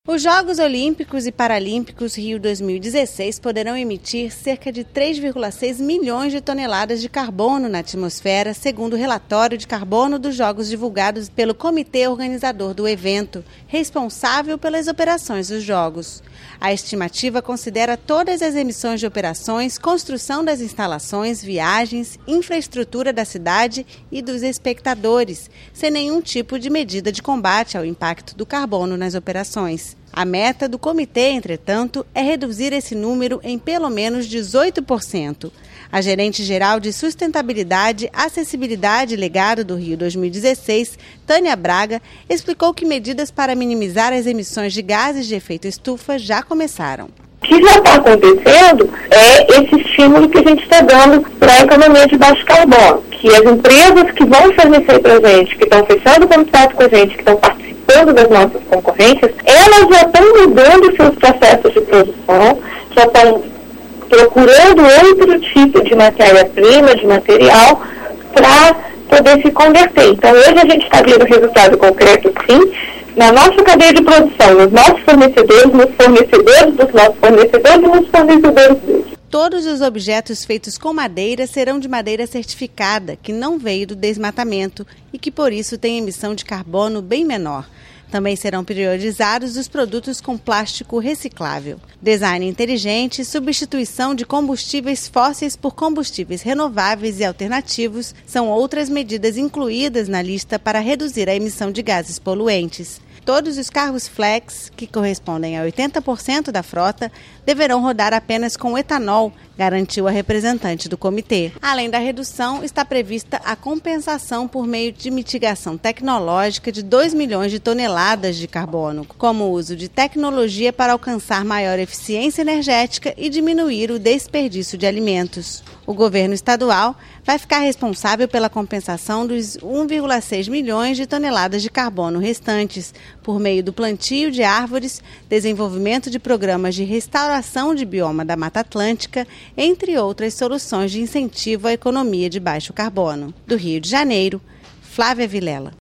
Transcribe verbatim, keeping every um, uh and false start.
Os Jogos Olímpicos e Paralímpicos Rio dois mil e dezesseis poderão emitir cerca de três vírgula seis milhões de toneladas de carbono na atmosfera, segundo o relatório de carbono dos Jogos divulgados pelo comitê organizador do evento, responsável pelas operações dos Jogos. A estimativa considera todas as emissões de operações, construção das instalações, viagens, infraestrutura da cidade e dos espectadores, sem nenhum tipo de medida de combate ao impacto do carbono nas operações. A meta do comitê, entretanto, é reduzir esse número em pelo menos dezoito por cento. A gerente-geral de Sustentabilidade, Acessibilidade e Legado do Rio dois mil e dezesseis, Tânia Braga, explicou que medidas para minimizar as emissões de gases de efeito estufa já começaram. O que já está acontecendo é esse estímulo que a gente está dando para a economia de baixo carbono, que as empresas que vão fornecer para a gente, que estão fechando contrato com a gente, que estão participando das nossas concorrências, elas já estão mudando seus processos de produção, já estão procurando outro tipo de matéria-prima, de material, para poder se converter. Então, hoje a gente está vendo resultado concreto, sim, na nossa cadeia de produção, nos nossos fornecedores, nos fornecedores dos nossos fornecedores e nos fornecedores deles. Todos os objetos feitos com madeira serão de madeira certificada, que não veio do desmatamento e que, por isso, tem emissão de carbono bem menor. Também serão priorizados os produtos com plástico reciclável. Design inteligente, substituição de combustíveis fósseis por combustíveis renováveis e alternativos são outras medidas incluídas na lista para reduzir a emissão de gases poluentes. Todos os carros flex, que correspondem a oitenta por cento da frota, deverão rodar apenas com etanol, garantiu a representante do comitê. Além da redução, está prevista a compensação por meio de mitigação tecnológica de dois milhões de toneladas de carbono, como o uso de tecnologia para alcançar maior eficiência energética e diminuir o desperdício de alimentos. O governo estadual vai ficar responsável pela compensação dos um vírgula seis milhões de toneladas de carbono restantes, por meio do plantio de árvores, desenvolvimento de programas de restauração de bioma da Mata Atlântica, entre outras soluções de incentivo à economia de baixo carbono. Do Rio de Janeiro, Flávia Vilela.